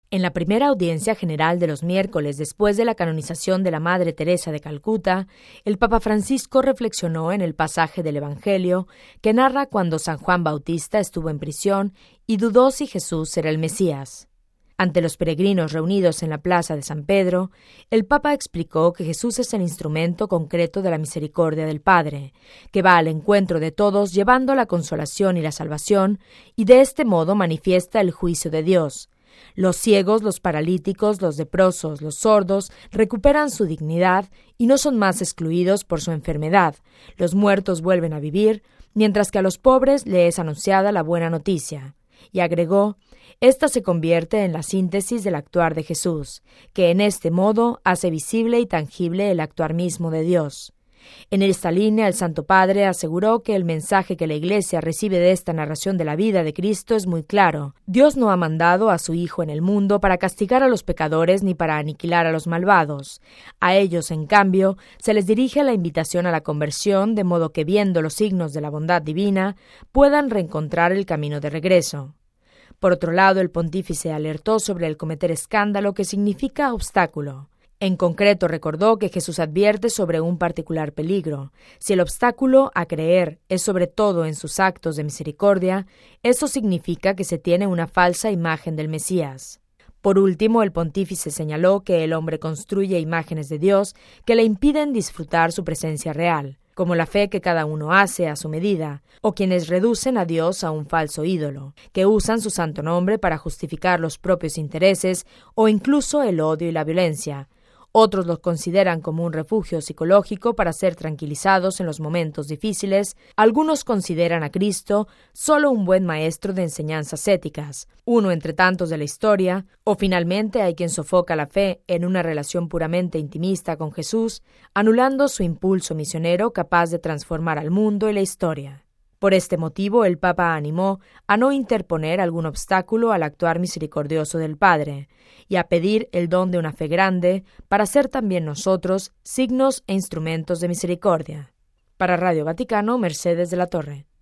En la primera audiencia general de los miércoles después de la canonización de la Madre Teresa de Calcuta, el Papa Francisco reflexionó en el pasaje del Evangelio que narra cuando San Juan Bautista estuvo en prisión y dudó si Jesús era el Mesías. Ante los peregrinos reunidos en la plaza de San Pedro, el Papa explicó que Jesús es el instrumento concreto de la misericordia del Padre, que va al encuentro de todos llevando la consolación y la salvación, y de este modo manifiesta el juicio de Dios. Los ciegos, los paralíticos, los leprosos, los sordos recuperan su dignidad y no son más excluidos por su enfermedad. Los muertos vuelven a vivir, mientras que a los pobres les es anunciada la buena noticia. Y agregó, esta se convierte en la síntesis del actuar de Jesús, que en este modo hace visible y tangible el actuar mismo de Dios. En esta línea, el Santo Padre aseguró que el mensaje que la Iglesia recibe de esta narración de la vida de Cristo es muy claro. Dios no ha mandado a su Hijo en el mundo para castigar a los pecadores ni para aniquilar a los malvados. A ellos, en cambio, se les dirige la invitación a la conversión, de modo que, viendo los signos de la bondad divina, puedan reencontrar el camino de regreso. Por otro lado, el pontífice alertó sobre el cometer escándalo, que significa obstáculo. En concreto, recordó que Jesús advierte sobre un particular peligro. Si el obstáculo a creer es sobre todo en sus actos de misericordia, eso significa que se tiene una falsa imagen del Mesías. Por último, el pontífice señaló que el hombre construye imágenes de Dios que le impiden disfrutar su presencia real, como la fe que cada uno hace a su medida, o quienes reducen a Dios a un falso ídolo, que usan su santo nombre para justificar los propios intereses o incluso el odio y la violencia. Otros los consideran como un refugio psicológico para ser tranquilizados en los momentos difíciles. Algunos consideran a Cristo solo un buen maestro de enseñanzas éticas, uno entre tantos de la historia, o finalmente hay quien sofoca la fe en una relación puramente intimista con Jesús, anulando su impulso misionero capaz de transformar al mundo y la historia. Por este motivo, el Papa animó a no interponer algún obstáculo al actuar misericordioso del Padre y a pedir el don de una fe grande para ser también nosotros signos e instrumentos de misericordia. Para Radio Vaticano, Mercedes de la Torre.